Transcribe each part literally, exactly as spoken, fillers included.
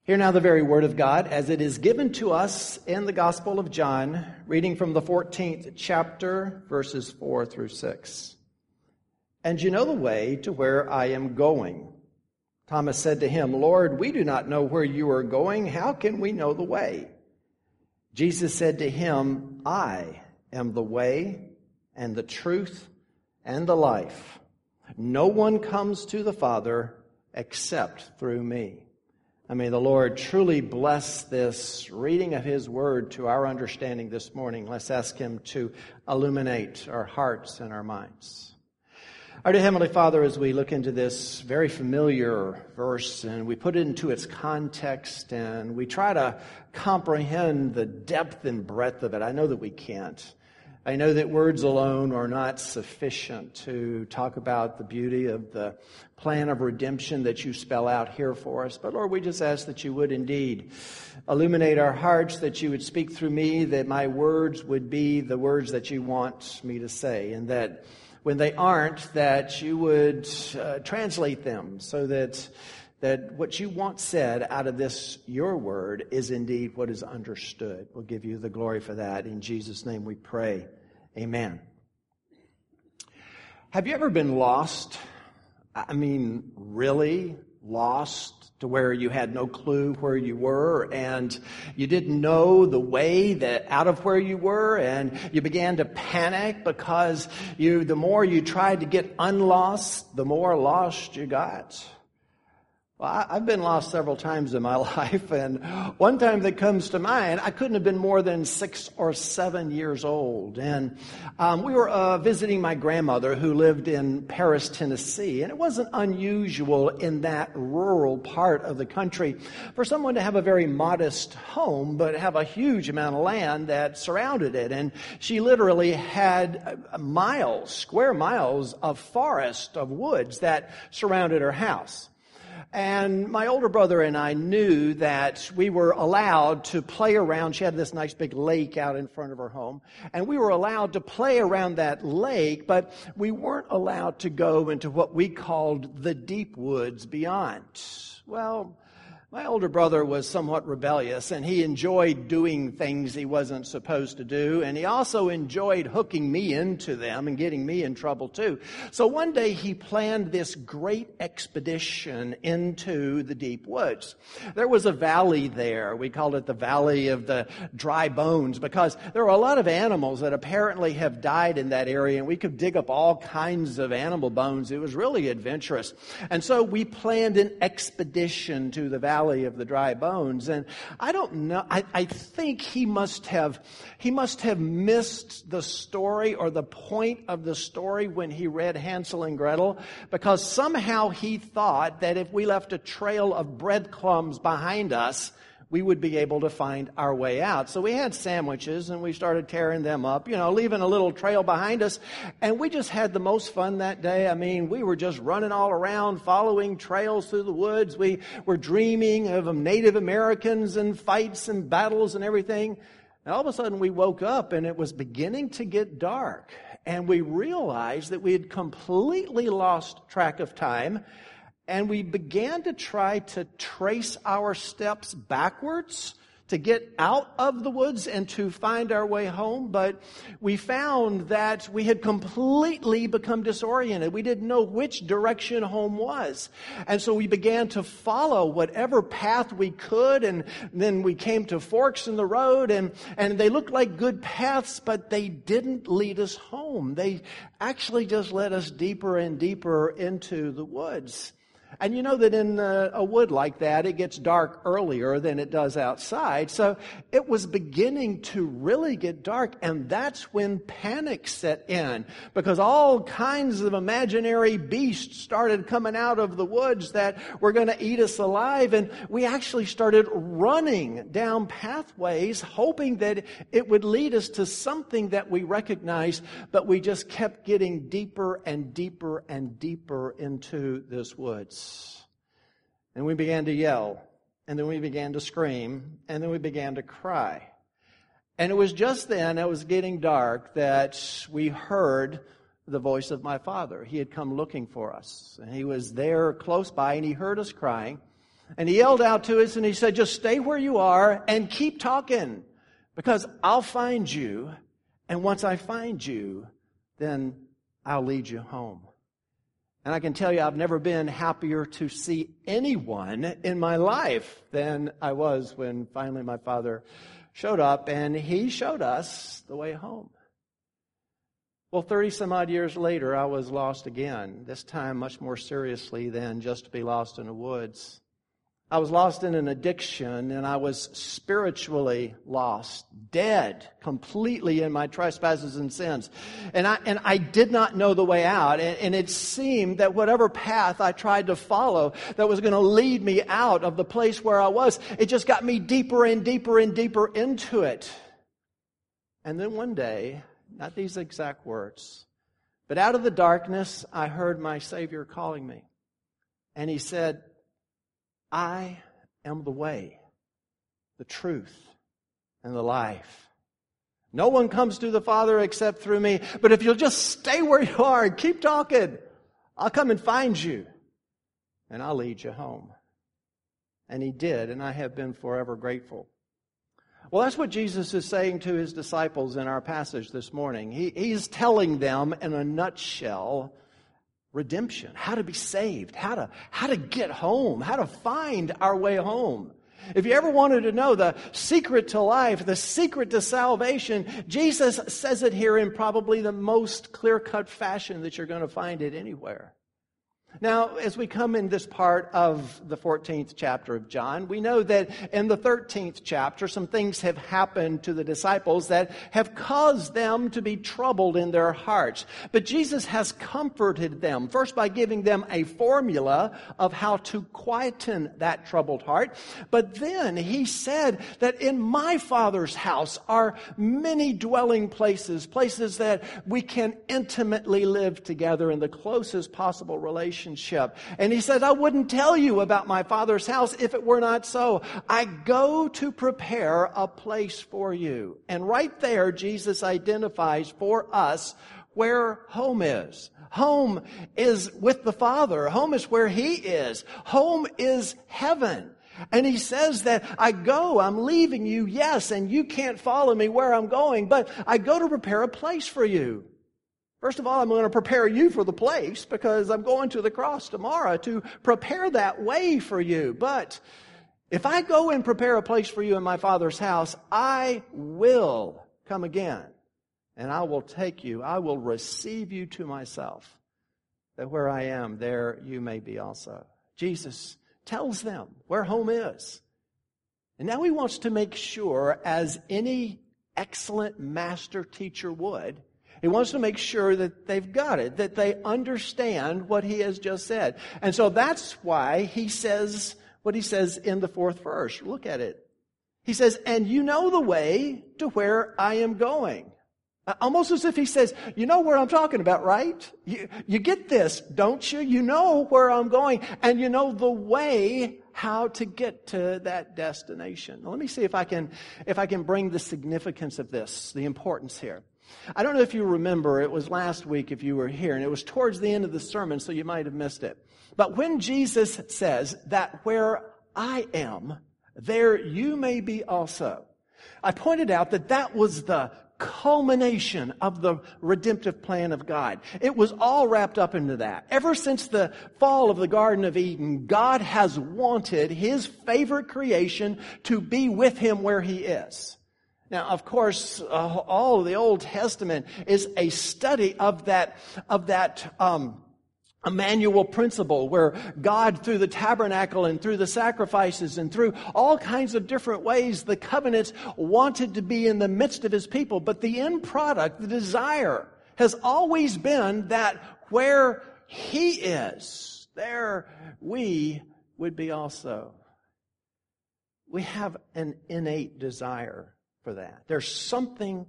Hear now the very word of God as it is given to us in the Gospel of John, reading from the fourteenth chapter, verses four through six. And you know the way to where I am going. Thomas said to him, Lord, we do not know where you are going. How can we know the way? Jesus said to him, I am the way and the truth and the life. No one comes to the Father except through me. I may the Lord truly bless this reading of His Word to our understanding this morning. Let's ask Him to illuminate our hearts and our minds. Our dear Heavenly Father, as we look into this very familiar verse and we put it into its context and we try to comprehend the depth and breadth of it, I know that we can't. I know that words alone are not sufficient to talk about the beauty of the plan of redemption that you spell out here for us. But Lord, we just ask that you would indeed illuminate our hearts, that you would speak through me, that my words would be the words that you want me to say, and that when they aren't, that you would uh, translate them so that that what you want said out of this, your word, is indeed what is understood. We'll give you the glory for that. In Jesus' name we pray. Amen. Have you ever been lost? I mean, really lost to where you had no clue where you were and you didn't know the way that out of where you were, and you began to panic because you, the more you tried to get unlost, the more lost you got? Well, I've been lost several times in my life, and one time that comes to mind, I couldn't have been more than six or seven years old. And um, we were uh, visiting my grandmother who lived in Paris, Tennessee. And it wasn't unusual in that rural part of the country for someone to have a very modest home, but have a huge amount of land that surrounded it. And she literally had miles, square miles of forest, of woods that surrounded her house. And my older brother and I knew that we were allowed to play around. She had this nice big lake out in front of her home. And we were allowed to play around that lake, but we weren't allowed to go into what we called the deep woods beyond. Well, my older brother was somewhat rebellious, and he enjoyed doing things he wasn't supposed to do, and he also enjoyed hooking me into them and getting me in trouble too. So one day he planned this great expedition into the deep woods. There was a valley there. We called it the Valley of the Dry Bones because there were a lot of animals that apparently have died in that area, and we could dig up all kinds of animal bones. It was really adventurous. And so we planned an expedition to the Valley of the Dry Bones. And I don't know, I, I think he must have, he must have missed the story or the point of the story when he read Hansel and Gretel, because somehow he thought that if we left a trail of breadcrumbs behind us, we would be able to find our way out. So we had sandwiches and we started tearing them up, you know, leaving a little trail behind us. And we just had the most fun that day. I mean, we were just running all around, following trails through the woods. We were dreaming of Native Americans and fights and battles and everything. And all of a sudden we woke up and it was beginning to get dark. And we realized that we had completely lost track of time. And we began to try to trace our steps backwards to get out of the woods and to find our way home. But we found that we had completely become disoriented. We didn't know which direction home was. And so we began to follow whatever path we could. And then we came to forks in the road, and, and they looked like good paths, but they didn't lead us home. They actually just led us deeper and deeper into the woods. And you know that in a, a wood like that, it gets dark earlier than it does outside. So it was beginning to really get dark, and that's when panic set in, because all kinds of imaginary beasts started coming out of the woods that were going to eat us alive. And we actually started running down pathways, hoping that it would lead us to something that we recognized, but we just kept getting deeper and deeper and deeper into this woods. And we began to yell, and then we began to scream, and then we began to cry. And it was just then, it was getting dark, that we heard the voice of my father. He had come looking for us, and he was there close by, and he heard us crying. And he yelled out to us and he said, just stay where you are and keep talking, because I'll find you. And once I find you, then I'll lead you home. And I can tell you, I've never been happier to see anyone in my life than I was when finally my father showed up, and he showed us the way home. Well, thirty some odd years later, I was lost again, this time much more seriously than just to be lost in the woods. I was lost in an addiction, and I was spiritually lost, dead completely in my trespasses and sins. And I, and I did not know the way out. And, and it seemed that whatever path I tried to follow that was going to lead me out of the place where I was, it just got me deeper and deeper and deeper into it. And then one day, not these exact words, but out of the darkness, I heard my Savior calling me. And He said, I am the way, the truth, and the life. No one comes to the Father except through me. But if you'll just stay where you are and keep talking, I'll come and find you, and I'll lead you home. And He did, and I have been forever grateful. Well, that's what Jesus is saying to His disciples in our passage this morning. He, he's telling them in a nutshell redemption, how to be saved, how to, how to get home, how to find our way home. If you ever wanted to know the secret to life, the secret to salvation, Jesus says it here in probably the most clear-cut fashion that you're going to find it anywhere. Now, as we come in this part of the fourteenth chapter of John, we know that in the thirteenth chapter, some things have happened to the disciples that have caused them to be troubled in their hearts. But Jesus has comforted them, first by giving them a formula of how to quieten that troubled heart. But then He said that in my Father's house are many dwelling places, places that we can intimately live together in the closest possible relationship. And He said, I wouldn't tell you about my Father's house if it were not so. I go to prepare a place for you. And right there, Jesus identifies for us where home is. Home is with the Father. Home is where He is. Home is heaven. And He says that I go, I'm leaving you, yes, and you can't follow me where I'm going, but I go to prepare a place for you. First of all, I'm going to prepare you for the place because I'm going to the cross tomorrow to prepare that way for you. But if I go and prepare a place for you in my Father's house, I will come again and I will take you. I will receive you to myself, that where I am, there you may be also. Jesus tells them where home is. And now He wants to make sure, as any excellent master teacher would, He wants to make sure that they've got it, that they understand what He has just said. And so that's why He says what He says in the fourth verse. Look at it. He says, and you know the way to where I am going. Almost as if He says, you know where I'm talking about, right? You, you get this, don't you? You know where I'm going, and you know the way how to get to that destination. Now, let me see if I can, if I can bring the significance of this, the importance here. I don't know if you remember, it was last week if you were here, and it was towards the end of the sermon, so you might have missed it. But when Jesus says that where I am, there you may be also, I pointed out that that was the culmination of the redemptive plan of God. It was all wrapped up into that. Ever since the fall of the Garden of Eden, God has wanted His favorite creation to be with Him where He is. Now, of course, uh, all of the Old Testament is a study of that, of that, um, Emmanuel principle where God, through the tabernacle and through the sacrifices and through all kinds of different ways, the covenants wanted to be in the midst of His people. But the end product, the desire, has always been that where He is, there we would be also. We have an innate desire for that. There's something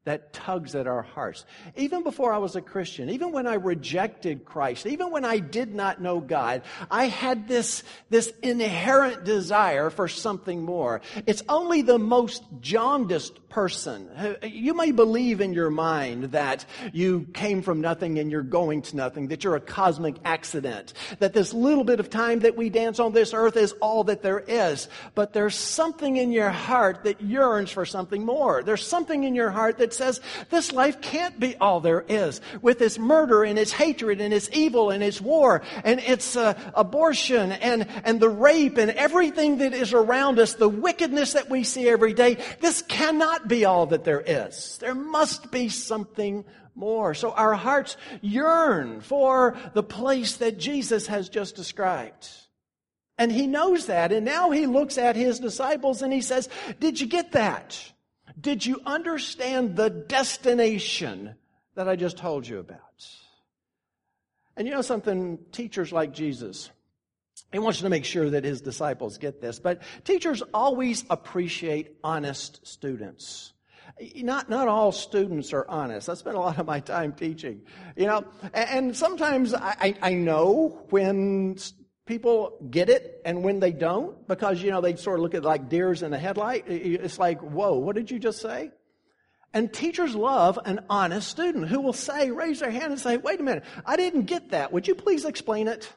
that tugs at our hearts. Even before I was a Christian, even when I rejected Christ, even when I did not know God, I had this, this inherent desire for something more. It's only the most jaundiced person. You may believe in your mind that you came from nothing and you're going to nothing, that you're a cosmic accident, that this little bit of time that we dance on this earth is all that there is. But there's something in your heart that yearns for something more. There's something in your heart that says this life can't be all there is, with its murder and its hatred and its evil and its war and its uh, abortion and, and the rape and everything that is around us, the wickedness that we see every day. This cannot be all that there is. There must be something more. So our hearts yearn for the place that Jesus has just described. And he knows that, and now he looks at his disciples and he says, did you get that? Did you understand the destination that I just told you about? And you know something, teachers like Jesus, he wants to make sure that his disciples get this, but teachers always appreciate honest students. Not not all students are honest. I spend a lot of my time teaching, you know, and, and sometimes I, I know when people get it and when they don't, because, you know, they sort of look at like deers in a headlight. It's like, whoa, what did you just say? And teachers love an honest student who will say, raise their hand and say, wait a minute, I didn't get that. Would you please explain it?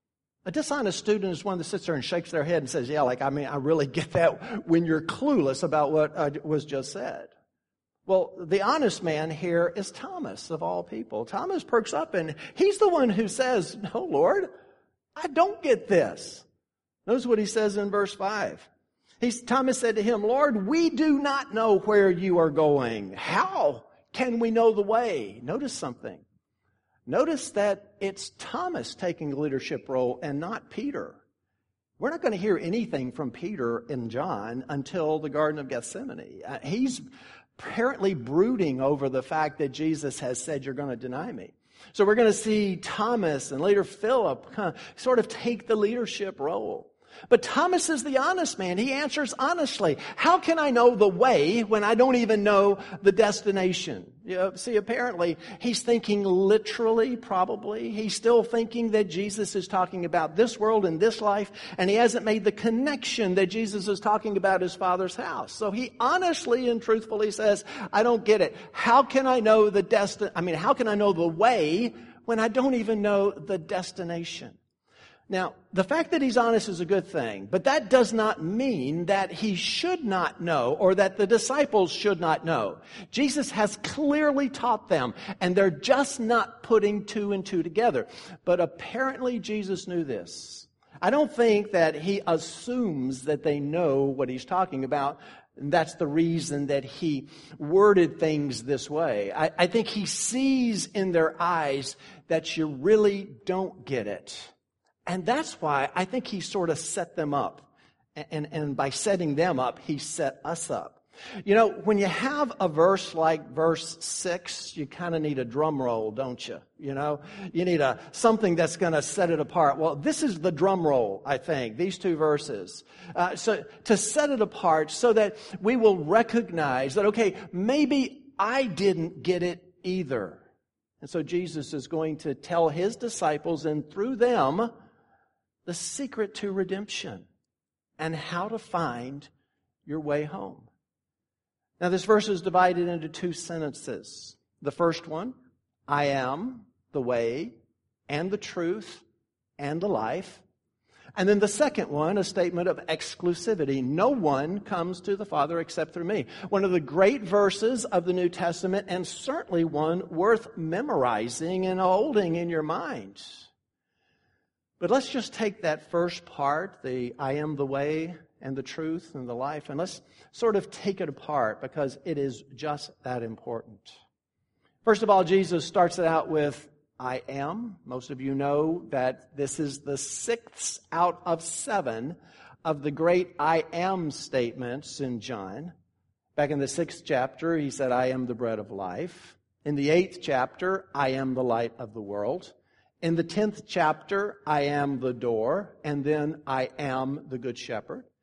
A dishonest student is one that sits there and shakes their head and says, yeah, like, I mean, I really get that when you're clueless about what uh, was just said. Well, the honest man here is Thomas, of all people. Thomas perks up and he's the one who says, no, Lord, I don't get this. Notice what he says in verse five. He's, Thomas said to him, Lord, we do not know where you are going. How can we know the way? Notice something. Notice that it's Thomas taking the leadership role and not Peter. We're not going to hear anything from Peter and John until the Garden of Gethsemane. Uh, he's apparently brooding over the fact that Jesus has said, you're going to deny me. So we're going to see Thomas and later Philip kind of sort of take the leadership role. But Thomas is the honest man. He answers honestly. How can I know the way when I don't even know the destination? You know, see, apparently he's thinking literally, probably. He's still thinking that Jesus is talking about this world and this life, and he hasn't made the connection that Jesus is talking about his Father's house. So he honestly and truthfully says, I don't get it. How can I know the destin- I mean, how can I know the way when I don't even know the destination? Now, the fact that he's honest is a good thing, but that does not mean that he should not know or that the disciples should not know. Jesus has clearly taught them, and they're just not putting two and two together. But apparently Jesus knew this. I don't think that he assumes that they know what he's talking about. And that's the reason that he worded things this way. I, I think he sees in their eyes that you really don't get it. And that's why I think he sort of set them up. And, and by setting them up, he set us up. You know, when you have a verse like verse six, you kind of need a drum roll, don't you? You know, you need a something that's going to set it apart. Well, this is the drum roll, I think, these two verses. Uh, so to set it apart so that we will recognize that, okay, maybe I didn't get it either. And so Jesus is going to tell his disciples and through them the secret to redemption and how to find your way home. Now, this verse is divided into two sentences. The first one, I am the way and the truth and the life. And then the second one, a statement of exclusivity. No one comes to the Father except through me. One of the great verses of the New Testament, and certainly one worth memorizing and holding in your mind. But let's just take that first part, the I am the way and the truth and the life, and let's sort of take it apart because it is just that important. First of all, Jesus starts it out with I am. Most of you know that this is the sixth out of seven of the great I am statements in John. Back in the sixth chapter, he said, I am the bread of life. In the eighth chapter, I am the light of the world. In the tenth chapter, I am the door, and then I am the good shepherd.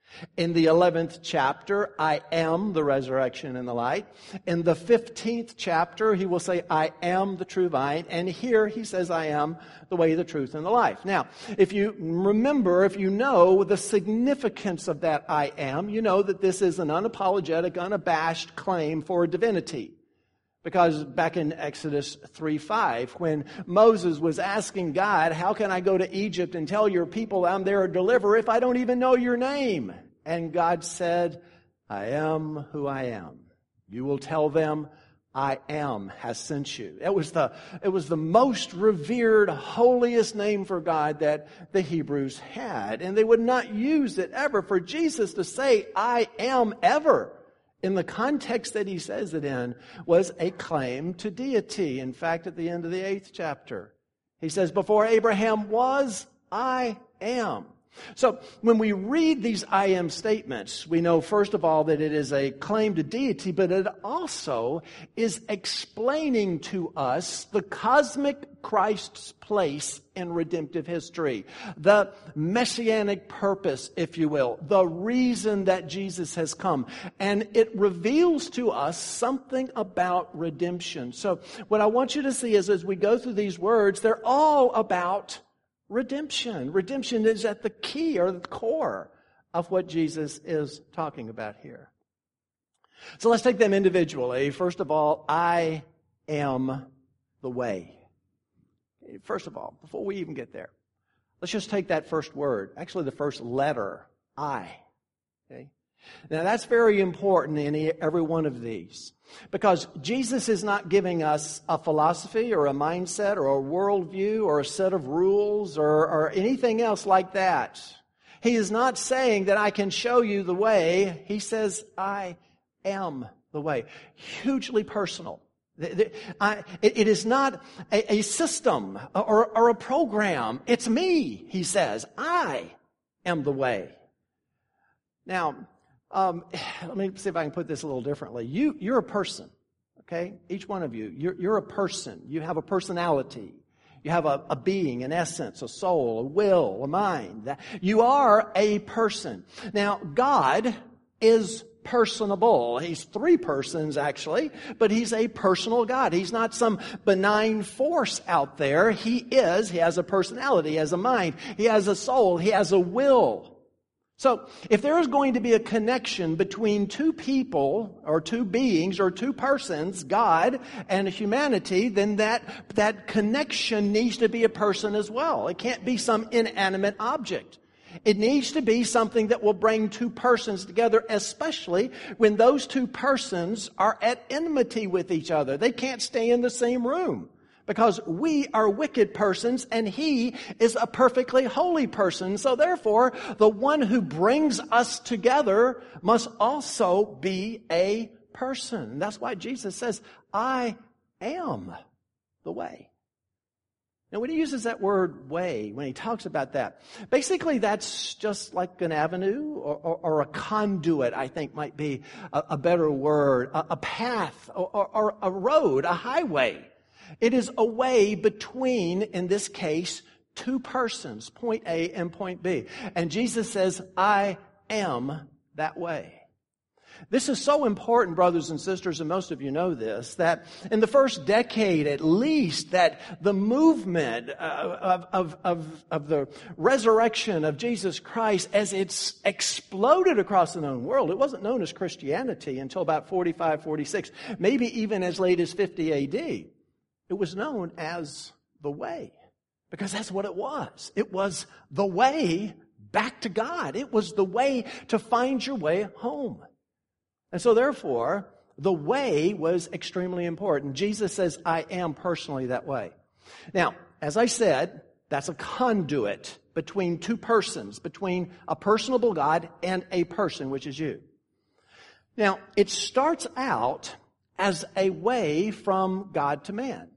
In the eleventh chapter, I am the resurrection and the life. In the fifteenth chapter, he will say, I am the true vine. And here he says, I am the way, the truth, and the life. Now, if you remember, if you know the significance of that I am, you know that this is an unapologetic, unabashed claim for divinity. Because back in Exodus three five, when Moses was asking God, how can I go to Egypt and tell your people I'm their deliverer if I don't even know your name? And God said, I am who I am. You will tell them, I am has sent you. It was the, it was the most revered, holiest name for God that the Hebrews had. And they would not use it ever for Jesus to say, I am ever. In the context that he says it in, was a claim to deity. In fact, at the end of the eighth chapter, he says, before Abraham was, I am. So when we read these I am statements, we know first of all that it is a claim to deity, but it also is explaining to us the cosmic Christ's place in redemptive history, the messianic purpose, if you will, the reason that Jesus has come. And it reveals to us something about redemption. So what I want you to see is as we go through these words, they're all about redemption. Redemption is at the key or the core of what Jesus is talking about here. So let's take them individually. First of all, I am the way. First of all, before we even get there, let's just take that first word, actually the first letter, I. Okay? Now that's very important in every one of these. Because Jesus is not giving us a philosophy or a mindset or a worldview or a set of rules or, or anything else like that. He is not saying that I can show you the way. He says, I am the way. Hugely personal. I, it is not a, a system or, or a program. It's me, he says. I am the way. Now, Um, let me see if I can put this a little differently. You, you're a person, okay? Each one of you, you're, you're a person. You have a personality. You have a, a being, an essence, a soul, a will, a mind. You are a person. Now, God is personable. He's three persons, actually, but He's a personal God. He's not some benign force out there. He is. He has a personality. He has a mind. He has a soul. He has a will. So, if there is going to be a connection between two people, or two beings, or two persons, God and humanity, then that, that connection needs to be a person as well. It can't be some inanimate object. It needs to be something that will bring two persons together, especially when those two persons are at enmity with each other. They can't stay in the same room. Because we are wicked persons and He is a perfectly holy person. So therefore, the one who brings us together must also be a person. That's why Jesus says, I am the way. Now when He uses that word way, when He talks about that, basically that's just like an avenue or, or, or a conduit, I think might be a, a better word, a, a path or, or, or a road, a highway. It is a way between, in this case, two persons, point A and point B. And Jesus says, I am that way. This is so important, brothers and sisters, and most of you know this, that in the first decade at least, that the movement of, of, of, of the resurrection of Jesus Christ, as it's exploded across the known world, it wasn't known as Christianity until about forty-five, forty-six, maybe even as late as fifty A D. It was known as the way, because that's what it was. It was the way back to God. It was the way to find your way home. And so therefore, the way was extremely important. Jesus says, I am personally that way. Now, as I said, that's a conduit between two persons, between a personable God and a person, which is you. Now, it starts out as a way from God to man.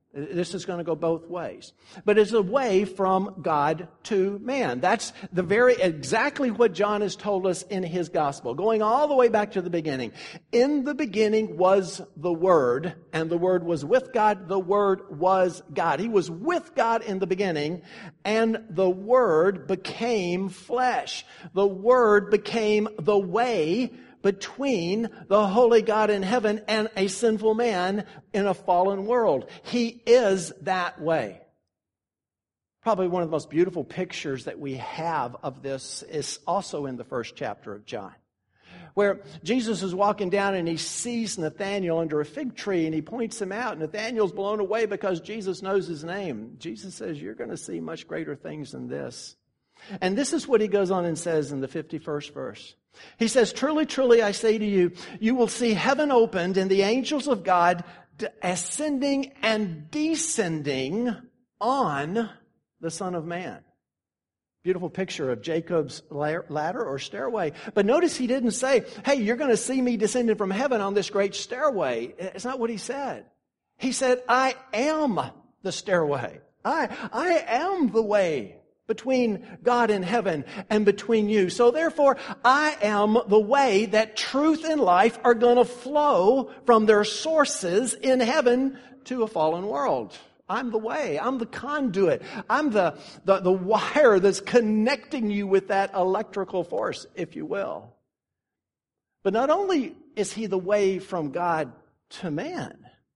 This is going to go both ways. But it's a way from God to man. That's the very, exactly what John has told us in his gospel, going all the way back to the beginning. In the beginning was the Word, and the Word was with God. The Word was God. He was with God in the beginning, and the Word became flesh. The Word became the way between the holy God in heaven and a sinful man in a fallen world. He is that way. Probably one of the most beautiful pictures that we have of this is also in the first chapter of John, where Jesus is walking down and he sees Nathanael under a fig tree and he points him out. Nathanael's blown away because Jesus knows his name. Jesus says, "You're going to see much greater things than this." And this is what he goes on and says in the fifty-first verse. He says, "Truly, truly, I say to you, you will see heaven opened and the angels of God ascending and descending on the Son of Man." Beautiful picture of Jacob's ladder or stairway. But notice he didn't say, "Hey, you're going to see me descending from heaven on this great stairway." It's not what he said. He said, "I am the stairway. I, I am the way between God and heaven and between you. So therefore, I am the way that truth and life are going to flow from their sources in heaven to a fallen world. I'm the way. I'm the conduit. I'm the, the, the wire that's connecting you with that electrical force, if you will." But not only is he the way from God to man.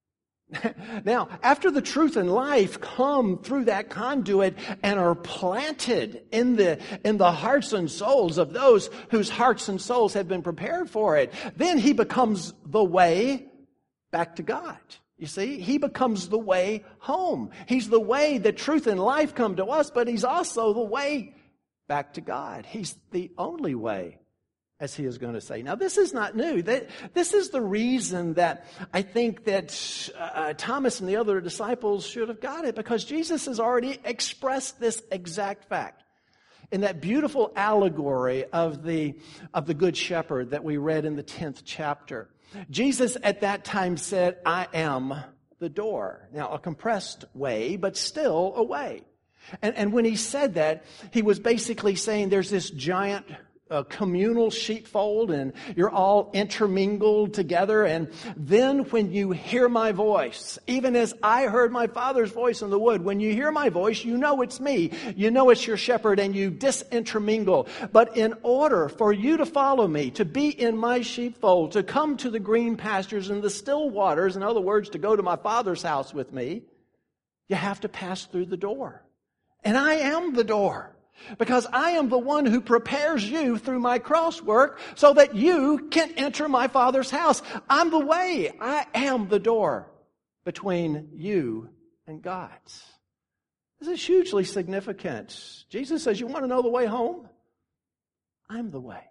Now, after the truth and life come through that conduit and are planted in the, in the hearts and souls of those whose hearts and souls have been prepared for it, then he becomes the way back to God. You see, he becomes the way home. He's the way that truth and life come to us, but he's also the way back to God. He's the only way, as he is going to say. Now, this is not new. This is the reason that I think that uh, Thomas and the other disciples should have got it, because Jesus has already expressed this exact fact in that beautiful allegory of the, of the Good Shepherd that we read in the tenth chapter. Jesus at that time said, "I am the door." Now, a compressed way, but still a way. And, and when he said that, he was basically saying there's this giant a communal sheepfold and you're all intermingled together. And then when you hear my voice, even as I heard my Father's voice in the wood, when you hear my voice, you know it's me. You know it's your shepherd, and you disintermingle. But in order for you to follow me, to be in my sheepfold, to come to the green pastures and the still waters, in other words, to go to my Father's house with me, you have to pass through the door. And I am the door. Because I am the one who prepares you through my cross work so that you can enter my Father's house. I'm the way. I am the door between you and God. This is hugely significant. Jesus says, "You want to know the way home? I'm the way."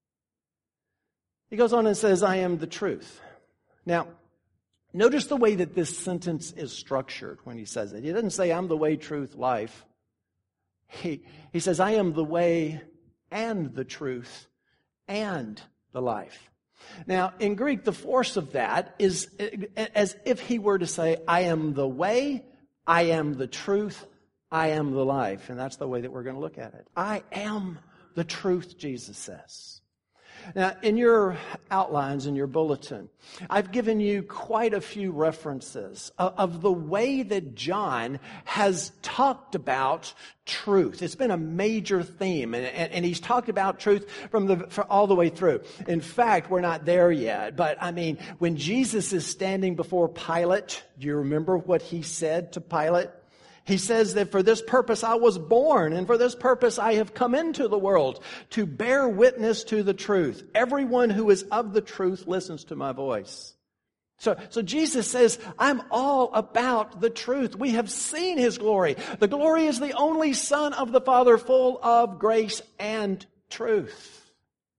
He goes on and says, "I am the truth." Now, notice the way that this sentence is structured when he says it. He doesn't say, "I'm the way, truth, life." He, he says, "I am the way and the truth and the life." Now, in Greek, the force of that is as if he were to say, "I am the way, I am the truth, I am the life." And that's the way that we're going to look at it. I am the truth, Jesus says. Now, in your outlines, in your bulletin, I've given you quite a few references of, of the way that John has talked about truth. It's been a major theme, and, and, and he's talked about truth from the for all the way through. In fact, we're not there yet, but I mean, when Jesus is standing before Pilate, do you remember what he said to Pilate? He says that for this purpose I was born, and for this purpose I have come into the world, to bear witness to the truth. Everyone who is of the truth listens to my voice. So, so Jesus says, I'm all about the truth. We have seen His glory. The glory is the only Son of the Father, full of grace and truth.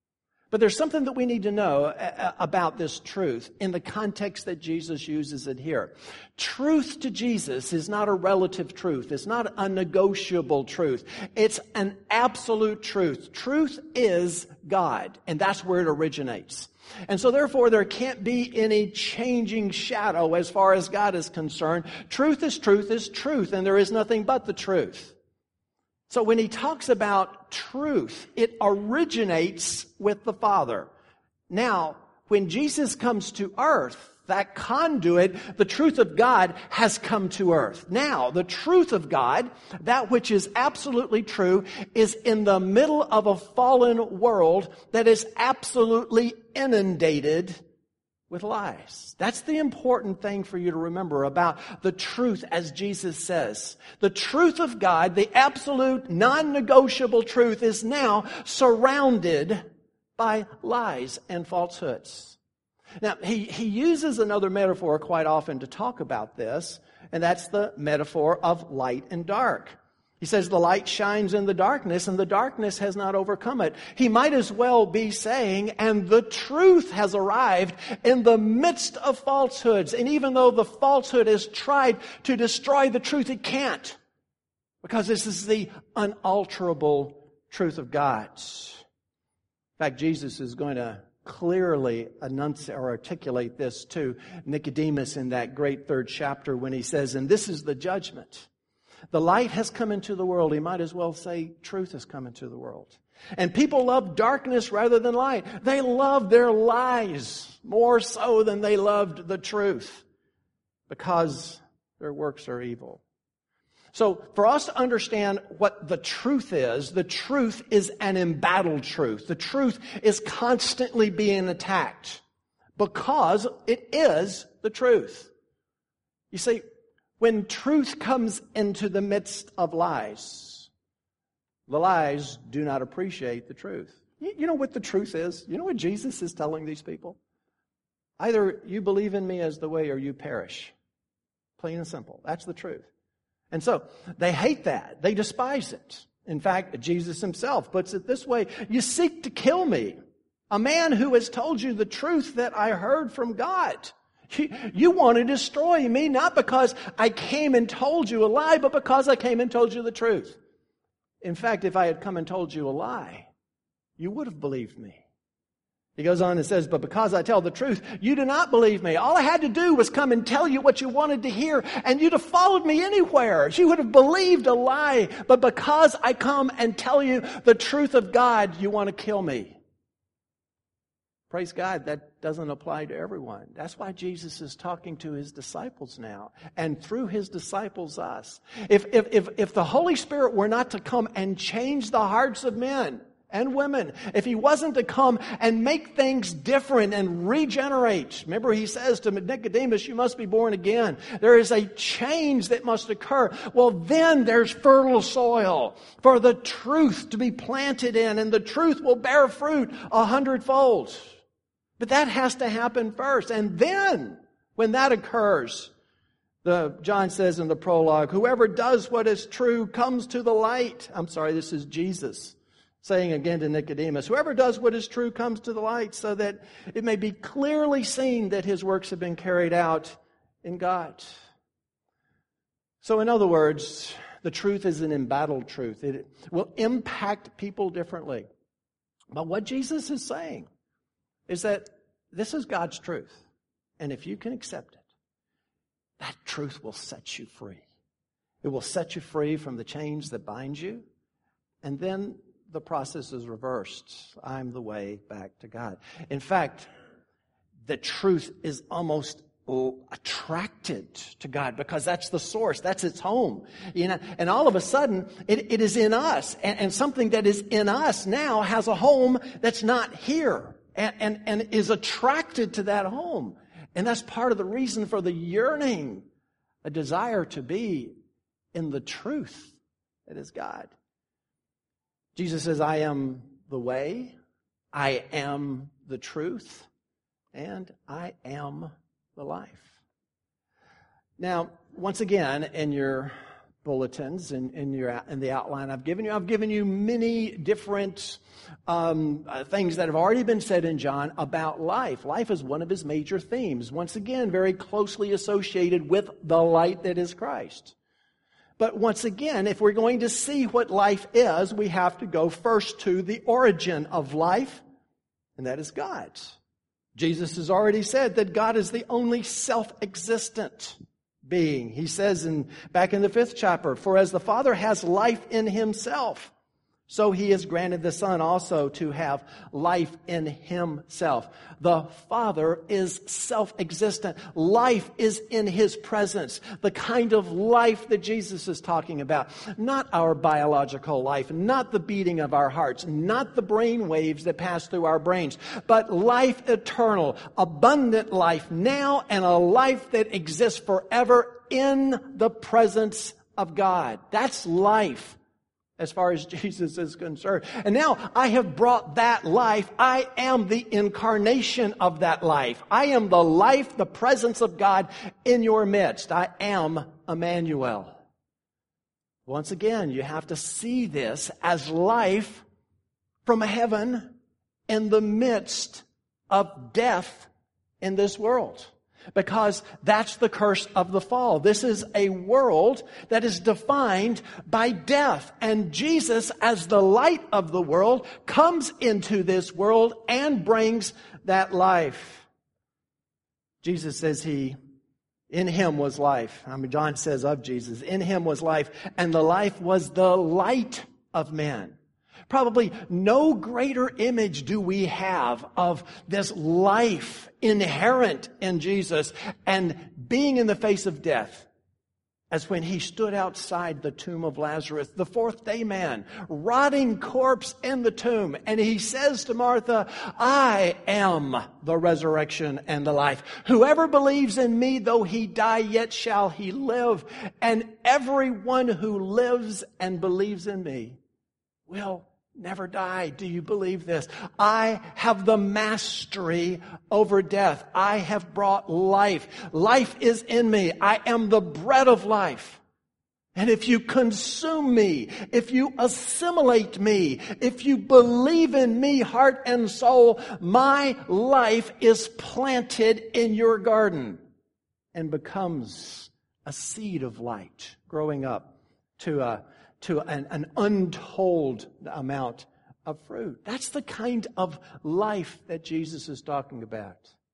But there's something that we need to know about this truth in the context that Jesus uses it here. Truth to Jesus is not a relative truth. It's not a negotiable truth. It's an absolute truth. Truth is God, and that's where it originates. And so therefore there can't be any changing shadow as far as God is concerned. Truth is truth is truth, and there is nothing but the truth. So when he talks about truth, it originates with the Father. Now, when Jesus comes to earth, that conduit, the truth of God, has come to earth. Now, the truth of God, that which is absolutely true, is in the middle of a fallen world that is absolutely inundated with lies. That's the important thing for you to remember about the truth, as Jesus says. The truth of God, the absolute, non-negotiable truth, is now surrounded by lies and falsehoods. Now, he, he uses another metaphor quite often to talk about this, and that's the metaphor of light and dark. He says the light shines in the darkness, and the darkness has not overcome it. He might as well be saying, and the truth has arrived in the midst of falsehoods. And even though the falsehood has tried to destroy the truth, it can't. Because this is the unalterable truth of God. In fact, Jesus is going to clearly enunciate or articulate this to Nicodemus in that great third chapter when he says, and this is the judgment. The light has come into the world. He might as well say truth has come into the world. And people love darkness rather than light. They love their lies more so than they loved the truth because their works are evil. So for us to understand what the truth is, the truth is an embattled truth. The truth is constantly being attacked because it is the truth. You see, when truth comes into the midst of lies, the lies do not appreciate the truth. You know what the truth is? You know what Jesus is telling these people? Either you believe in me as the way or you perish. Plain and simple. That's the truth. And so they hate that. They despise it. In fact, Jesus himself puts it this way, you seek to kill me, a man who has told you the truth that I heard from God. You, you want to destroy me, not because I came and told you a lie, but because I came and told you the truth. In fact, if I had come and told you a lie, you would have believed me. He goes on and says, but because I tell the truth, you do not believe me. All I had to do was come and tell you what you wanted to hear, and you'd have followed me anywhere. You would have believed a lie. But because I come and tell you the truth of God, you want to kill me. Praise God, that doesn't apply to everyone. That's why Jesus is talking to his disciples now, and through his disciples us. If, if, if, if the Holy Spirit were not to come and change the hearts of men and women, if he wasn't to come and make things different and regenerate, remember he says to Nicodemus, you must be born again. There is a change that must occur. Well, then there's fertile soil for the truth to be planted in, and the truth will bear fruit a hundredfold. But that has to happen first. And then, when that occurs, the John says in the prologue, whoever does what is true comes to the light. I'm sorry, this is Jesus saying again to Nicodemus, whoever does what is true comes to the light so that it may be clearly seen that his works have been carried out in God. So in other words, the truth is an embattled truth. It will impact people differently. But what Jesus is saying is that this is God's truth. And if you can accept it, that truth will set you free. It will set you free from the chains that bind you. And then the process is reversed. I'm the way back to God. In fact, the truth is almost attracted to God because that's the source. That's its home. You know, and all of a sudden, it, it is in us. And, and something that is in us now has a home that's not here. And, and, and is attracted to that home. And that's part of the reason for the yearning, a desire to be in the truth that is God. Jesus says, I am the way, I am the truth, and I am the life. Now, once again, in your bulletins in, in, your, in the outline I've given you. I've given you many different um, uh, things that have already been said in John about life. Life is one of his major themes. Once again, very closely associated with the light that is Christ. But once again, if we're going to see what life is, we have to go first to the origin of life, and that is God. Jesus has already said that God is the only self-existent being. He says in back in the fifth chapter, "For as the Father has life in himself, so he has granted the Son also to have life in himself." The Father is self-existent. Life is in his presence. The kind of life that Jesus is talking about. Not our biological life, not the beating of our hearts, not the brain waves that pass through our brains, but life eternal, abundant life now, and a life that exists forever in the presence of God. That's life, as far as Jesus is concerned. And now I have brought that life. I am the incarnation of that life. I am the life, the presence of God in your midst. I am Emmanuel. Once again, you have to see this as life from heaven in the midst of death in this world. Because that's the curse of the fall. This is a world that is defined by death. And Jesus, as the light of the world, comes into this world and brings that life. Jesus says he, in him was life. I mean, John says of Jesus, in him was life, and the life was the light of men. Probably no greater image do we have of this life inherent in Jesus and being in the face of death as when he stood outside the tomb of Lazarus, the fourth day man, rotting corpse in the tomb. And he says to Martha, "I am the resurrection and the life. Whoever believes in me, though he die, yet shall he live. And everyone who lives and believes in me will never die." Do you believe this? I have the mastery over death. I have brought life. Life is in me. I am the bread of life. And if you consume me, if you assimilate me, if you believe in me, heart and soul, my life is planted in your garden and becomes a seed of light growing up to a to an, an untold amount of fruit. That's the kind of life that Jesus is talking about.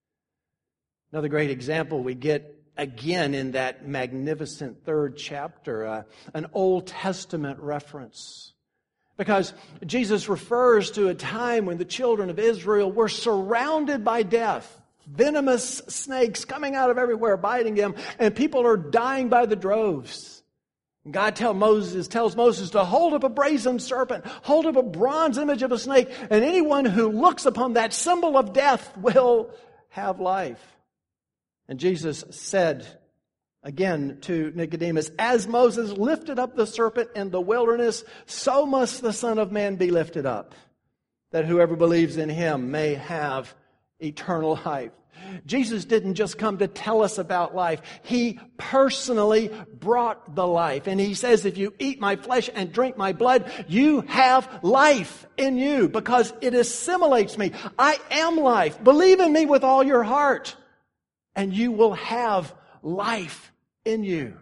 Another great example we get again in that magnificent third chapter, uh, an Old Testament reference. Because Jesus refers to a time when the children of Israel were surrounded by death. Venomous snakes coming out of everywhere, biting them, and people are dying by the droves. God tell Moses, tells Moses to hold up a brazen serpent, hold up a bronze image of a snake, and anyone who looks upon that symbol of death will have life. And Jesus said again to Nicodemus, "As Moses lifted up the serpent in the wilderness, so must the Son of Man be lifted up, that whoever believes in him may have eternal life." Jesus didn't just come to tell us about life. He personally brought the life. And he says, if you eat my flesh and drink my blood, you have life in you because it assimilates me. I am life. Believe in me with all your heart, and you will have life in you.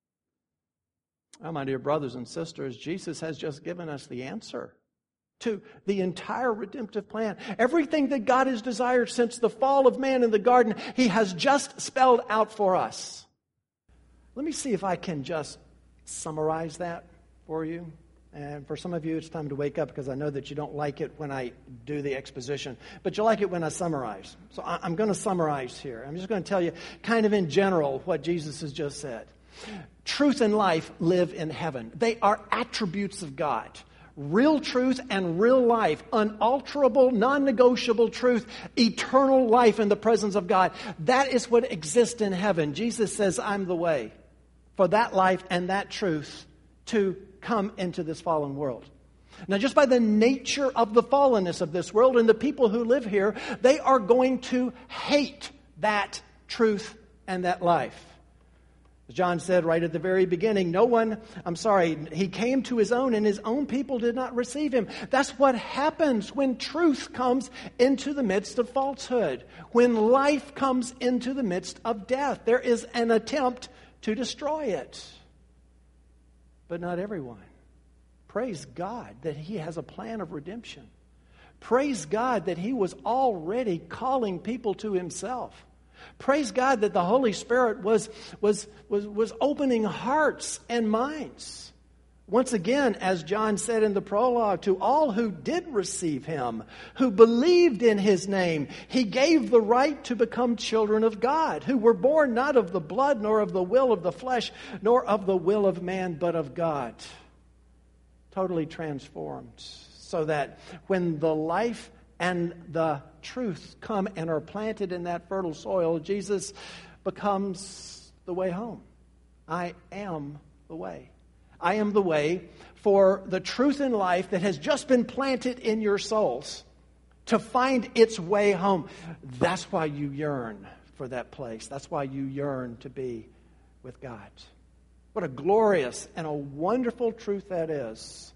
Oh, my dear brothers and sisters, Jesus has just given us the answer to the entire redemptive plan. Everything that God has desired since the fall of man in the garden, he has just spelled out for us. Let me see if I can just summarize that for you. And for some of you, it's time to wake up because I know that you don't like it when I do the exposition, but you like it when I summarize. So I'm going to summarize here. I'm just going to tell you kind of in general what Jesus has just said. Truth and life live in heaven. They are attributes of God. Real truth and real life, unalterable, non-negotiable truth, eternal life in the presence of God. That is what exists in heaven. Jesus says, I'm the way for that life and that truth to come into this fallen world. Now, just by the nature of the fallenness of this world and the people who live here, they are going to hate that truth and that life. John said right at the very beginning, no one, I'm sorry, he came to his own and his own people did not receive him. That's what happens when truth comes into the midst of falsehood. When life comes into the midst of death, there is an attempt to destroy it. But not everyone. Praise God that he has a plan of redemption. Praise God that he was already calling people to himself. Praise God that the Holy Spirit was, was, was, was opening hearts and minds. Once again, as John said in the prologue, to all who did receive him, who believed in his name, he gave the right to become children of God, who were born not of the blood, nor of the will of the flesh, nor of the will of man, but of God. Totally transformed, so that when the life and the truth come and are planted in that fertile soil, Jesus becomes the way home. I am the way. I am the way for the truth in life that has just been planted in your souls to find its way home. That's why you yearn for that place. That's why you yearn to be with God. What a glorious and a wonderful truth that is.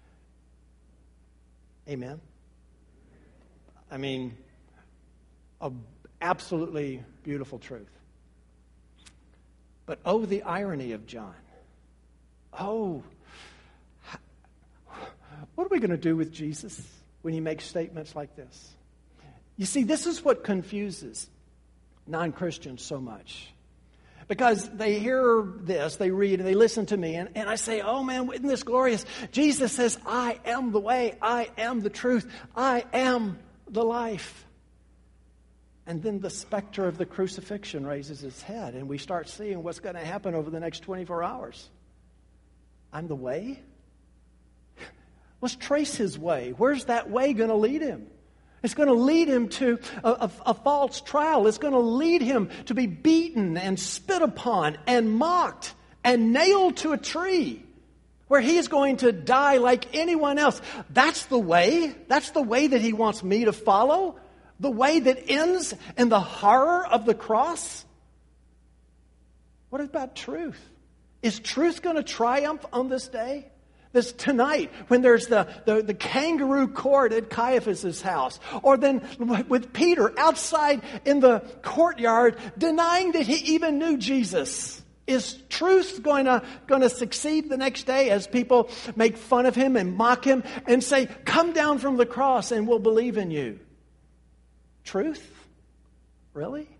Amen. I mean, a absolutely beautiful truth. But oh, the irony of John. Oh, what are we going to do with Jesus when he makes statements like this? You see, this is what confuses non-Christians so much. Because they hear this, they read, and they listen to me, and, and I say, oh man, isn't this glorious? Jesus says, I am the way, I am the truth, I am the life. And then the specter of the crucifixion raises its head, and we start seeing what's going to happen over the next twenty-four hours. I'm the way? Let's trace his way. Where's that way going to lead him? It's going to lead him to a, a, a false trial. It's going to lead him to be beaten and spit upon and mocked and nailed to a tree, where he is going to die like anyone else. That's the way. That's the way that he wants me to follow. The way that ends in the horror of the cross. What about truth? Is truth going to triumph on this day? This tonight, when there's the, the, the kangaroo court at Caiaphas' house, or then with Peter outside in the courtyard denying that he even knew Jesus. Is truth going to, going to succeed the next day as people make fun of him and mock him and say, come down from the cross and we'll believe in you? Truth? Really?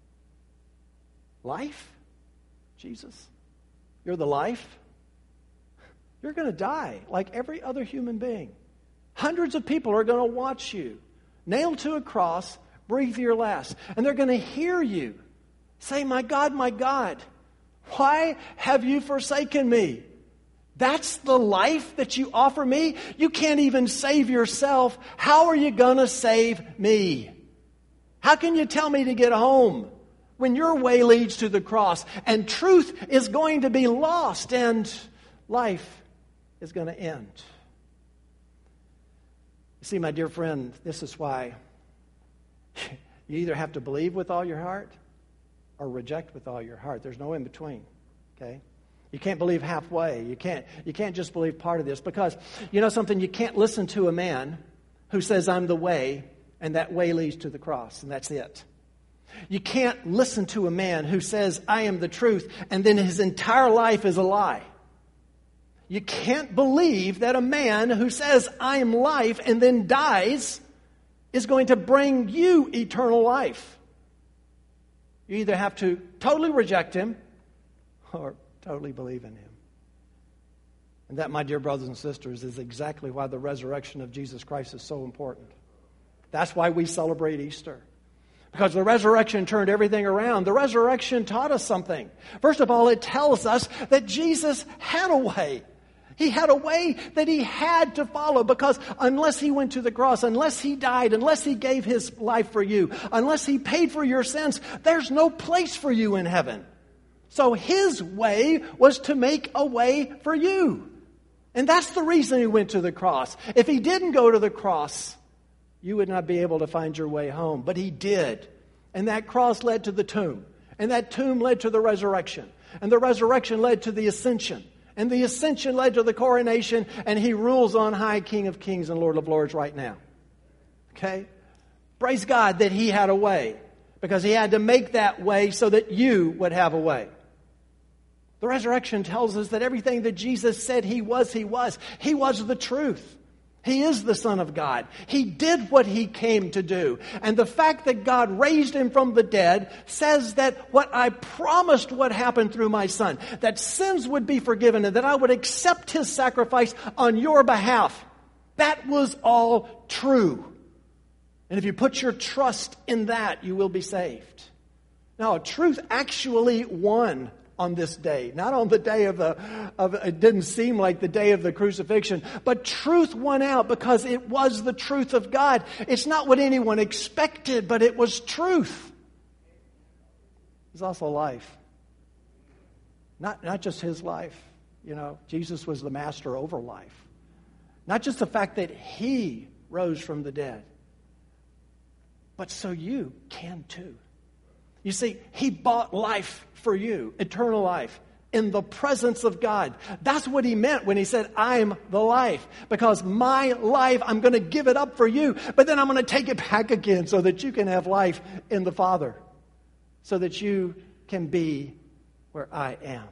Life? Jesus? You're the life? You're going to die like every other human being. Hundreds of people are going to watch you nailed to a cross, breathe your last. And they're going to hear you say, my God, my God, why have you forsaken me? That's the life that you offer me? You can't even save yourself. How are you going to save me? How can you tell me to get home when your way leads to the cross and truth is going to be lost and life is going to end? You see, my dear friend, this is why you either have to believe with all your heart or reject with all your heart. There's no in between, okay? You can't believe halfway. You can't, you can't just believe part of this, because you know something? You can't listen to a man who says, I'm the way, and that way leads to the cross, and that's it. You can't listen to a man who says, I am the truth, and then his entire life is a lie. You can't believe that a man who says, I am life, and then dies is going to bring you eternal life. You either have to totally reject him or totally believe in him. And that, my dear brothers and sisters, is exactly why the resurrection of Jesus Christ is so important. That's why we celebrate Easter. Because the resurrection turned everything around. The resurrection taught us something. First of all, it tells us that Jesus had a way. He had a way that he had to follow, because unless he went to the cross, unless he died, unless he gave his life for you, unless he paid for your sins, there's no place for you in heaven. So his way was to make a way for you. And that's the reason he went to the cross. If he didn't go to the cross, you would not be able to find your way home. But he did. And that cross led to the tomb. And that tomb led to the resurrection. And the resurrection led to the ascension. And the ascension led to the coronation, and he rules on high, King of kings and Lord of lords right now. Okay? Praise God that he had a way, because he had to make that way so that you would have a way. The resurrection tells us that everything that Jesus said he was, he was. He was the truth. He is the Son of God. He did what he came to do. And the fact that God raised him from the dead says that what I promised would happen through my Son, that sins would be forgiven and that I would accept his sacrifice on your behalf, that was all true. And if you put your trust in that, you will be saved. Now, truth actually won on this day. Not on the day of the, of, it didn't seem like the day of the crucifixion, but truth won out because it was the truth of God. It's not what anyone expected, but it was truth. It's also life. Not, not just his life. You know, Jesus was the master over life. Not just the fact that he rose from the dead, but so you can too. You see, he bought life for you, eternal life, in the presence of God. That's what he meant when he said, I'm the life. Because my life, I'm going to give it up for you, but then I'm going to take it back again so that you can have life in the Father, so that you can be where I am.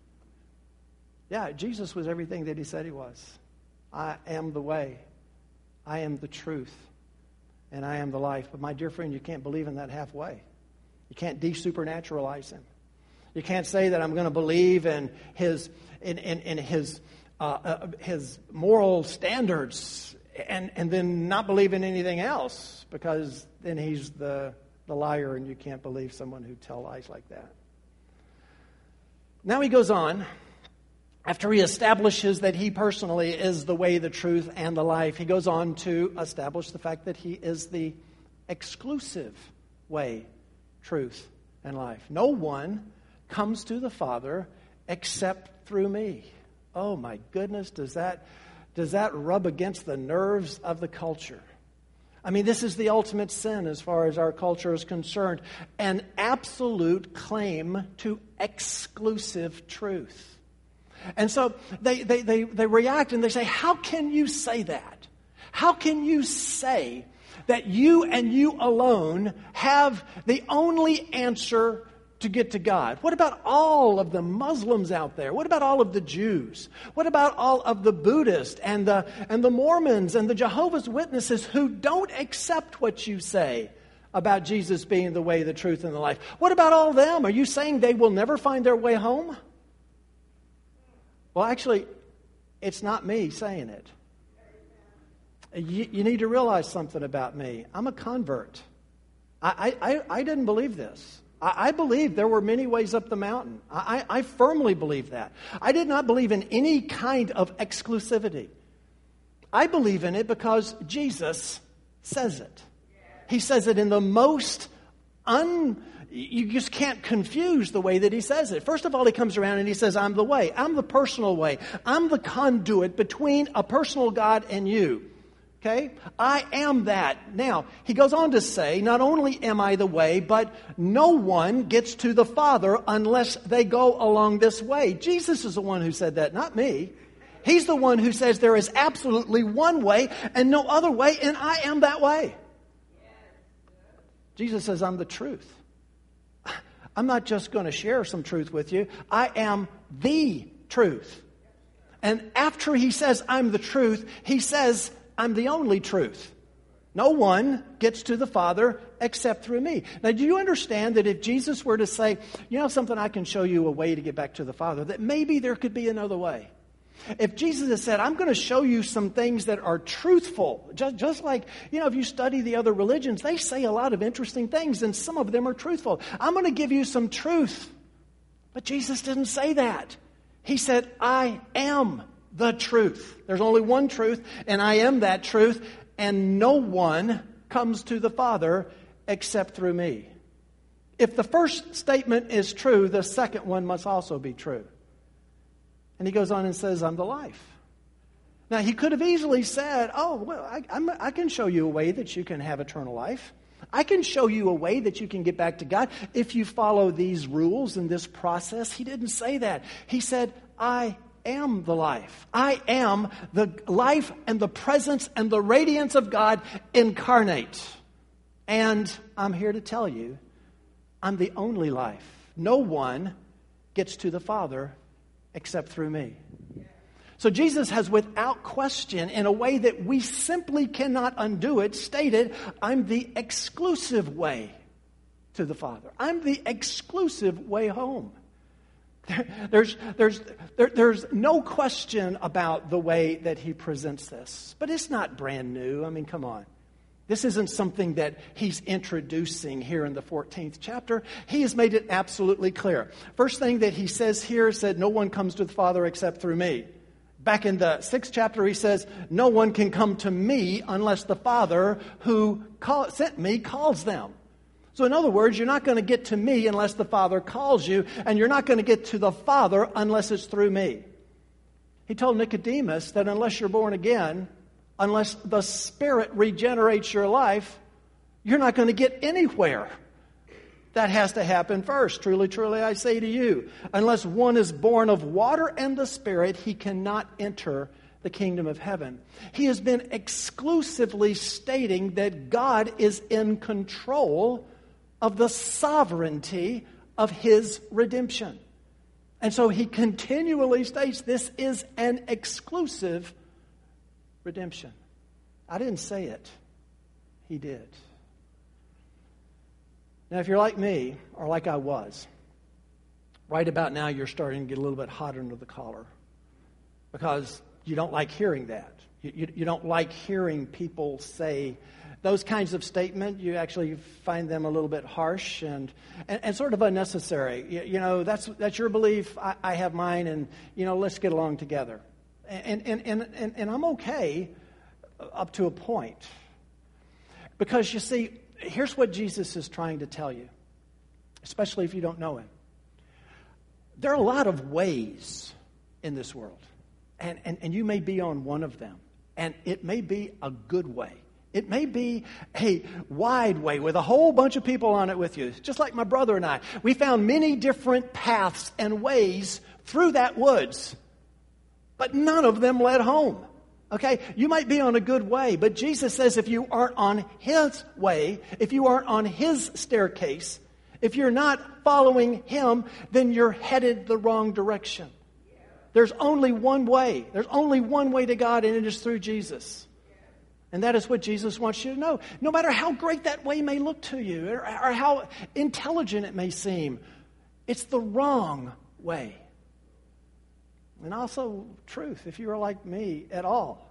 Yeah, Jesus was everything that he said he was. I am the way. I am the truth. And I am the life. But my dear friend, you can't believe in that halfway. You can't de-supernaturalize him. You can't say that I'm going to believe in his in, in, in his uh, uh, his moral standards and, and then not believe in anything else, because then he's the, the liar, and you can't believe someone who tells lies like that. Now he goes on. After he establishes that he personally is the way, the truth, and the life, he goes on to establish the fact that he is the exclusive way, truth, and life. No one comes to the Father except through me. Oh my goodness, does that, does that rub against the nerves of the culture? I mean, this is the ultimate sin as far as our culture is concerned. An absolute claim to exclusive truth. And so they, they, they, they react and they say, how can you say that? How can you say that you and you alone have the only answer to get to God? What about all of the Muslims out there? What about all of the Jews? What about all of the Buddhists and the, and the Mormons and the Jehovah's Witnesses who don't accept what you say about Jesus being the way, the truth, and the life? What about all of them? Are you saying they will never find their way home? Well, actually, it's not me saying it. You, you need to realize something about me. I'm a convert. I, I, I didn't believe this. I, I believed there were many ways up the mountain. I, I firmly believe that. I did not believe in any kind of exclusivity. I believe in it because Jesus says it. He says it in the most un... You just can't confuse the way that he says it. First of all, he comes around and he says, I'm the way. I'm the personal way. I'm the conduit between a personal God and you. Okay? I am that. Now, he goes on to say, not only am I the way, but no one gets to the Father unless they go along this way. Jesus is the one who said that, not me. He's the one who says there is absolutely one way and no other way, and I am that way. Jesus says, I'm the truth. I'm not just going to share some truth with you. I am the truth. And after he says, I'm the truth, he says, I'm the only truth. No one gets to the Father except through me. Now, do you understand that if Jesus were to say, you know something, I can show you a way to get back to the Father, that maybe there could be another way? If Jesus has said, I'm going to show you some things that are truthful, just, just like, you know, if you study the other religions, they say a lot of interesting things, and some of them are truthful. I'm going to give you some truth. But Jesus didn't say that. He said, I am the truth. There's only one truth, and I am that truth, and no one comes to the Father except through me. If the first statement is true, the second one must also be true. And he goes on and says, I'm the life. Now, he could have easily said, oh, well, I, I'm, I can show you a way that you can have eternal life. I can show you a way that you can get back to God if you follow these rules and this process. He didn't say that. He said, I am the life. I am the life and the presence and the radiance of God incarnate. And I'm here to tell you, I'm the only life. No one gets to the Father except through me. So Jesus has, without question, in a way that we simply cannot undo it, stated, I'm the exclusive way to the Father. I'm the exclusive way home. There, there's, there's, there, there's no question about the way that he presents this. But it's not brand new. I mean, come on. This isn't something that he's introducing here in the fourteenth chapter. He has made it absolutely clear. First thing that he says here said, no one comes to the Father except through me. Back in the sixth chapter, he says, no one can come to me unless the Father who call, sent me calls them. So in other words, you're not going to get to me unless the Father calls you, and you're not going to get to the Father unless it's through me. He told Nicodemus that unless you're born again, unless the Spirit regenerates your life, you're not going to get anywhere. That has to happen first. Truly, truly, I say to you, unless one is born of water and the Spirit, he cannot enter the kingdom of heaven. He has been exclusively stating that God is in control of the sovereignty of his redemption. And so he continually states this is an exclusive redemption. I didn't say it. He did. Now, if you're like me, or like I was, right about now you're starting to get a little bit hot under the collar because you don't like hearing that. You, you, you don't like hearing people say those kinds of statements. You actually find them a little bit harsh and, and, and sort of unnecessary. You, you know, that's that's your belief, I, I have mine, and, you know, let's get along together. And, and, and, and, and I'm okay up to a point. Because, you see, here's what Jesus is trying to tell you, especially if you don't know him. There are a lot of ways in this world, and, and, and you may be on one of them, and it may be a good way. It may be a wide way with a whole bunch of people on it with you, just like my brother and I. We found many different paths and ways through that woods, but none of them led home. Okay, you might be on a good way, but Jesus says if you aren't on his way, if you aren't on his staircase, if you're not following him, then you're headed the wrong direction. There's only one way. There's only one way to God, and it is through Jesus. And that is what Jesus wants you to know. No matter how great that way may look to you, or, or how intelligent it may seem, it's the wrong way. And also, truth, if you are like me at all.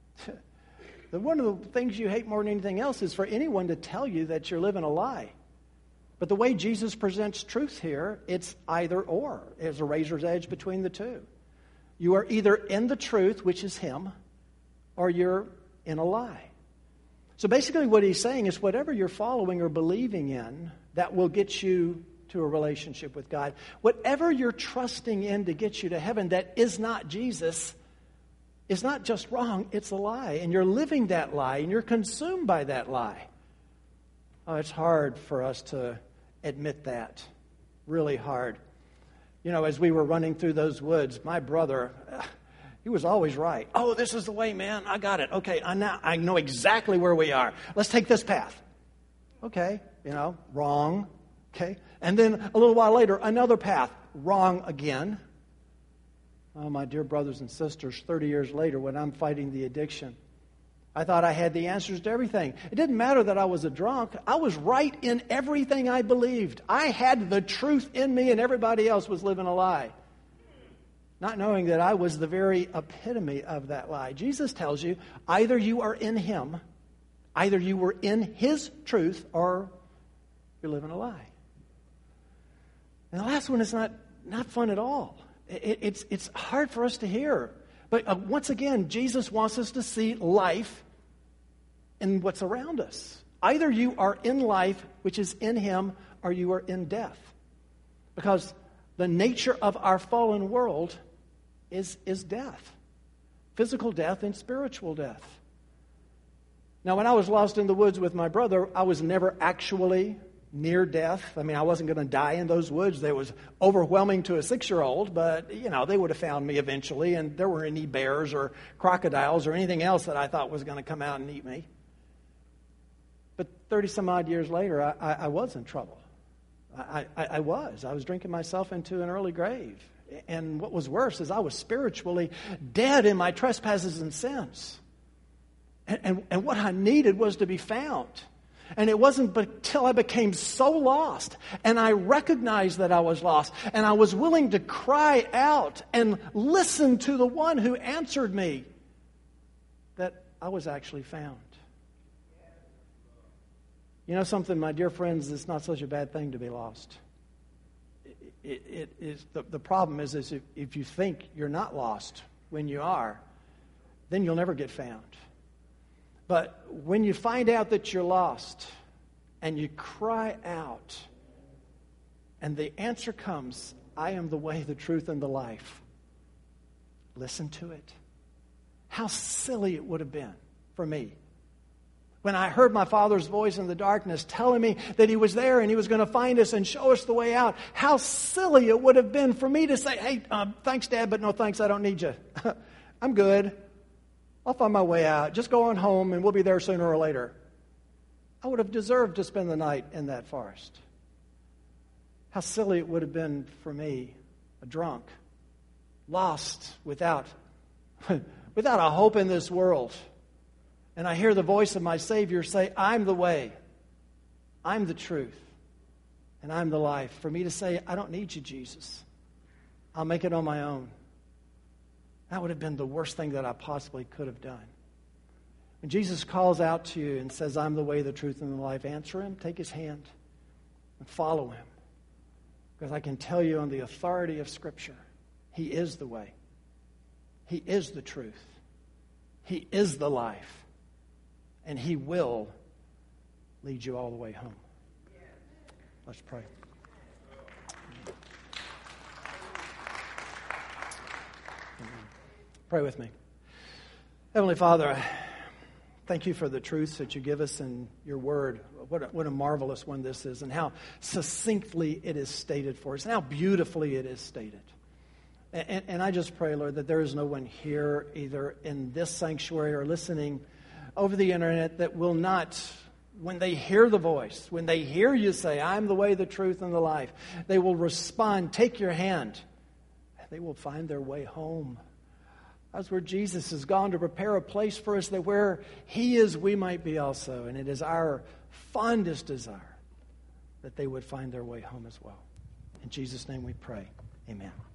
One of the things you hate more than anything else is for anyone to tell you that you're living a lie. But the way Jesus presents truth here, it's either or. There's a razor's edge between the two. You are either in the truth, which is him, or you're in a lie. So basically what he's saying is whatever you're following or believing in, that will get you to a relationship with God. Whatever you're trusting in to get you to heaven that is not Jesus is not just wrong, it's a lie. And you're living that lie, and you're consumed by that lie. Oh, it's hard for us to admit that. Really hard. You know, as we were running through those woods, my brother, he was always right. Oh, this is the way, man. I got it. Okay, I now I know exactly where we are. Let's take this path. Okay, you know, wrong. Okay, and then a little while later, another path, wrong again. Oh, my dear brothers and sisters, thirty years later when I'm fighting the addiction, I thought I had the answers to everything. It didn't matter that I was a drunk. I was right in everything I believed. I had the truth in me and everybody else was living a lie. Not knowing that I was the very epitome of that lie. Jesus tells you either you are in him, either you were in his truth, or you're living a lie. And the last one is not, not fun at all. It, it's, it's hard for us to hear. But uh, once again, Jesus wants us to see life in what's around us. Either you are in life, which is in him, or you are in death. Because the nature of our fallen world is, is death. Physical death and spiritual death. Now, when I was lost in the woods with my brother, I was never actually near death. I mean, I wasn't going to die in those woods. They was overwhelming to a six-year-old, but, you know, they would have found me eventually, and there weren't any bears or crocodiles or anything else that I thought was going to come out and eat me. But thirty-some-odd years later, I, I, I was in trouble. I, I, I was. I was drinking myself into an early grave. And what was worse is I was spiritually dead in my trespasses and sins. And, and, and what I needed was to be found. And it wasn't until I became so lost and I recognized that I was lost and I was willing to cry out and listen to the one who answered me that I was actually found. You know something, my dear friends, it's not such a bad thing to be lost. It, it, it is the, the problem is, is if, if you think you're not lost when you are, then you'll never get found. But when you find out that you're lost and you cry out and the answer comes, I am the way, the truth, and the life. Listen to it. How silly it would have been for me when I heard my Father's voice in the darkness telling me that He was there and He was going to find us and show us the way out. How silly it would have been for me to say, hey, um, thanks, Dad, but no thanks, I don't need you. I'm good. I'll find my way out. Just go on home and we'll be there sooner or later. I would have deserved to spend the night in that forest. How silly it would have been for me, a drunk, lost without, without a hope in this world. And I hear the voice of my Savior say, I'm the way, I'm the truth, and I'm the life. For me to say, I don't need you, Jesus. I'll make it on my own. That would have been the worst thing that I possibly could have done. When Jesus calls out to you and says, I'm the way, the truth, and the life, answer Him, take His hand, and follow Him. Because I can tell you on the authority of Scripture, He is the way. He is the truth. He is the life. And He will lead you all the way home. Let's pray. Pray with me. Heavenly Father, thank You for the truths that You give us in Your Word. What a, what a marvelous one this is, and how succinctly it is stated for us, and how beautifully it is stated. And, and, and I just pray, Lord, that there is no one here, either in this sanctuary or listening over the internet, that will not, when they hear the voice, when they hear You say, I'm the way, the truth, and the life, they will respond, take Your hand, and they will find their way home. That's where Jesus has gone to prepare a place for us, that where He is, we might be also. And it is our fondest desire that they would find their way home as well. In Jesus' name we pray. Amen.